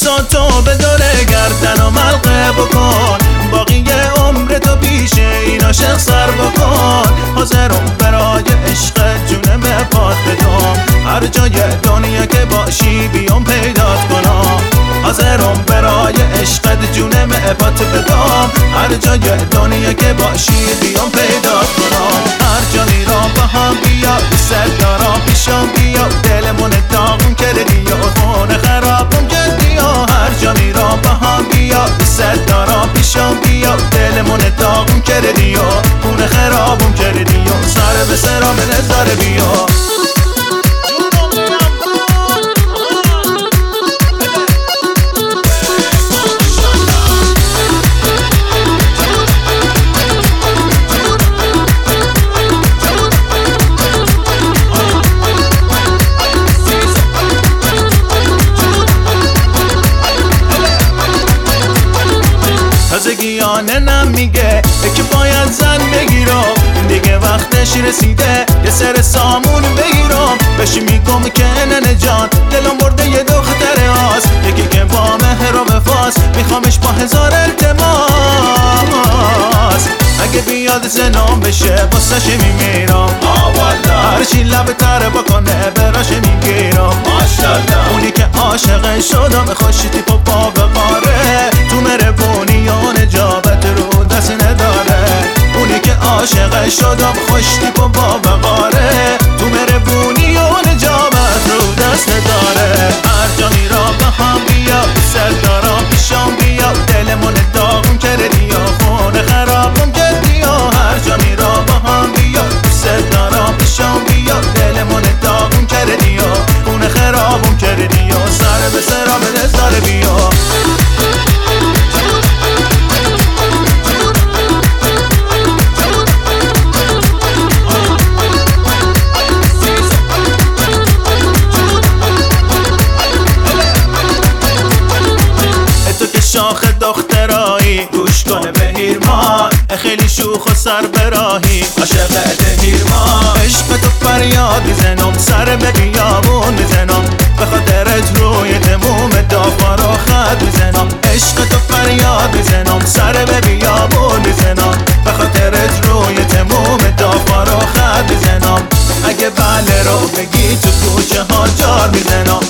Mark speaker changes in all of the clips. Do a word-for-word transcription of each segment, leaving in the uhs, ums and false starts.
Speaker 1: بساتو به دور گردن و ملقه بکن، باقی عمر تو پیش این عاشق سر بکن. حاضرم برای عشق جونم پات بدم، هر جای دنیا که باشی بیام پیدات کنم. حاضرم برای عشقت جونم پات بدم، هر جای دنیا که باشی بیام پیدات کنم. هر جا میرم با هم بیا، دوست دارم پیشم بیا، دلمون داغون کردی و خونه خرابم کردی. هر جا میرم با هم بیا، دوست دارم پیشم بیا، دلمون داغون کردی و خونه خرابم کردی. سر به سرم نظر بیا. تازگیانه نم میگه که باید زن بگیرم، دیگه وقتش رسیده یه سر سامون بگیرم. بشی میگم که ننه جان دلم برده یه دختره هاست، یکی که با مهر و وفاست میخوامش با هزار التماس. اگه بیاد زنام بشه واسش میمیرم، هرچی لب تره بکنه براش میگیرم. اونی که عاشق شدم خوشی تیپ و با بقاره، تو مهربونی و نجابت رو دست نداره. اونی که عاشق شدم خوش تیپ و با بقاره، تو مهربونی و نجابت رو دست نداره. هر جا میرم با هم بیا، دوست دارم پیشم بیا، دلمون داغون کردی و خونه خرابم کردی. هر جا میرم با هم بیا، دوست دارم پیشم بیا، دلمون داغون کردی و خونه خرابم کردی. سر به سرم نظر بیا. شاخ دخترایی گوش کنه به هیرمان، خیلی شوخ و سر براهی عاشقت هیرمان. عشق تو فریاد میزنم، سر به بیابون میزنم، به خاطرت روی تموم دافا رو خط میزنم. عشق تو فریاد میزنم، سر به بیابون میزنم، به خاطرت روی تموم دافا رو خط میزنم. اگه بله رو بگی تو کوچه ها جار میزنم.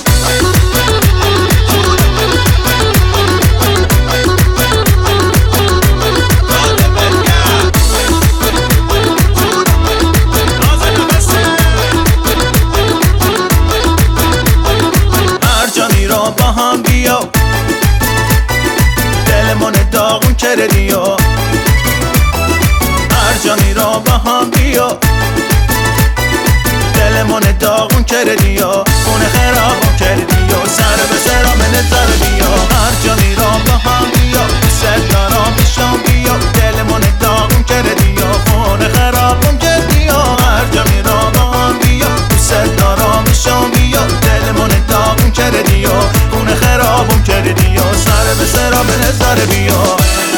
Speaker 1: با هم بیا، دلمون داغون کردی و هر جا میرم با هم بیا، دلمون داغون کردی و خونه خرابم کردی. و سر به سرم نظر بیا. هر جا میرم با هم بیا، دوست دارم پیشم بیا، دلمون داغون کردی و خونه خرابم کردی. هر جا میرم با هم بیا، دوست دارم پیشم بیا، دلمون داغون کردی و خونه خرابم کردی. سر به سرم نظر بیا.